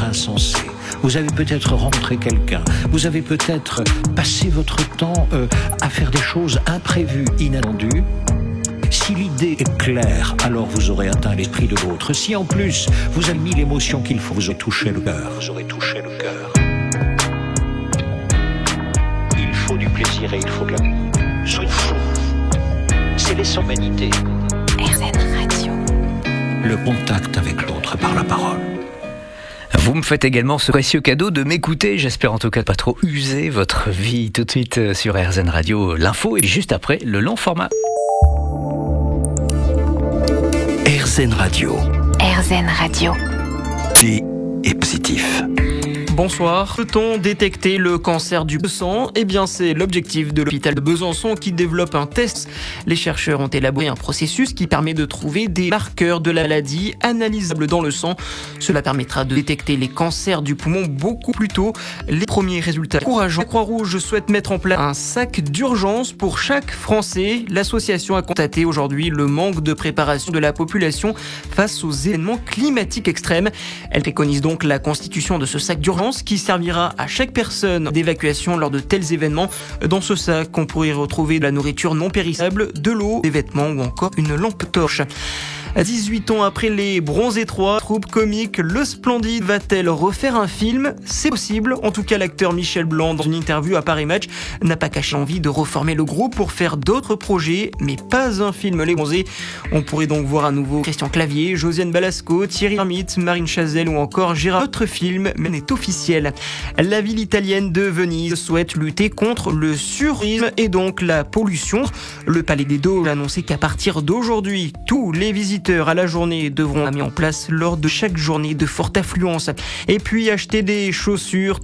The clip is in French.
insensé. Vous avez peut-être rencontré quelqu'un. Vous avez peut-être passé votre temps à faire des choses imprévues, inattendues. Si l'idée est claire, alors vous aurez atteint l'esprit de l'autre. Si en plus, vous avez mis l'émotion qu'il faut, vous aurez touché le cœur. Vous aurez touché le cœur. Il faut du plaisir et il faut de l'amour. Soyez fous. C'est l'essence de l'humanité. RZN Radio. Le contact avec l'autre par la parole. Vous me faites également ce précieux cadeau de m'écouter. J'espère en tout cas pas trop user votre vie. Tout de suite sur RZN Radio, l'info et juste après le long format. RZN Radio. RZN Radio. T est positif. Bonsoir. Peut-on détecter le cancer du sang ? Eh bien, c'est l'objectif de l'hôpital de Besançon qui développe un test. Les chercheurs ont élaboré un processus qui permet de trouver des marqueurs de la maladie analysables dans le sang. Cela permettra de détecter les cancers du poumon beaucoup plus tôt. Les premiers résultats encourageants. La Croix-Rouge souhaite mettre en place un sac d'urgence pour chaque Français. L'association a constaté aujourd'hui le manque de préparation de la population face aux événements climatiques extrêmes. Elle préconise donc la constitution de ce sac d'urgence qui servira à chaque personne d'évacuation lors de tels événements. Dans ce sac, on pourrait retrouver de la nourriture non périssable, de l'eau, des vêtements ou encore une lampe torche. À 18 ans après les Bronzés 3, troupe comique Le Splendide va-t-elle refaire un film ? C'est possible. En tout cas, l'acteur Michel Blanc, dans une interview à Paris Match, n'a pas caché l'envie de reformer le groupe pour faire d'autres projets, mais pas un film Les Bronzés. On pourrait donc voir à nouveau Christian Clavier, Josiane Balasco, Thierry Lhermitte, Marine Chazelle ou encore Gérard. Notre film est officiel. La ville italienne de Venise souhaite lutter contre le surisme et donc la pollution. Le Palais des Doges a annoncé qu'à partir d'aujourd'hui, tous les visiteurs à la journée devront être mis en place lors de chaque journée de forte affluence. Et puis acheter des chaussures